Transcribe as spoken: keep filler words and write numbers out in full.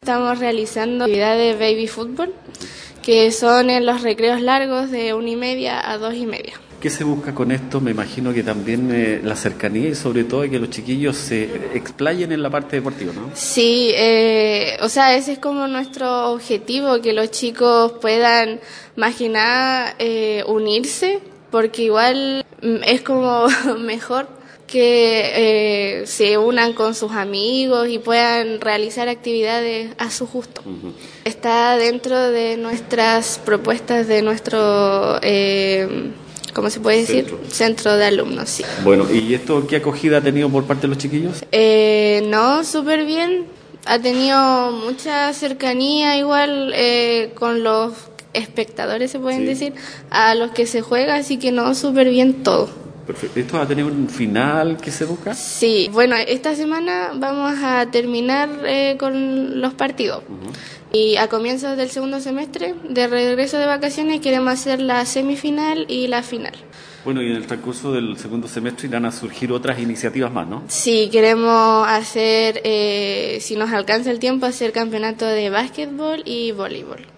Estamos realizando actividades de baby fútbol, que son en los recreos largos de una y media a dos y media. ¿Qué se busca con esto? Me imagino que también eh, la cercanía y sobre todo que los chiquillos se explayen en la parte deportiva, ¿no? Sí, eh, o sea, ese es como nuestro objetivo, que los chicos puedan más que nada eh, unirse, porque igual es como mejor que eh, se unan con sus amigos y puedan realizar actividades a su gusto. Uh-huh. Está dentro de nuestras propuestas de nuestro... Eh, ¿Cómo se puede decir? Centro. Centro de alumnos, sí. Bueno, ¿y esto qué acogida ha tenido por parte de los chiquillos? Eh, no, súper bien. Ha tenido mucha cercanía igual eh, con los espectadores, se pueden sí. decir, a los que se juega, así que no, súper bien todo. Perfecto. ¿Esto va a tener un final que se busca? Sí, bueno, esta semana vamos a terminar eh, con los partidos. Uh-huh. Y a comienzos del segundo semestre, de regreso de vacaciones, queremos hacer la semifinal y la final. Bueno, y en el transcurso del segundo semestre irán a surgir otras iniciativas más, ¿no? Sí, queremos hacer, eh, si nos alcanza el tiempo, hacer campeonato de básquetbol y voleibol.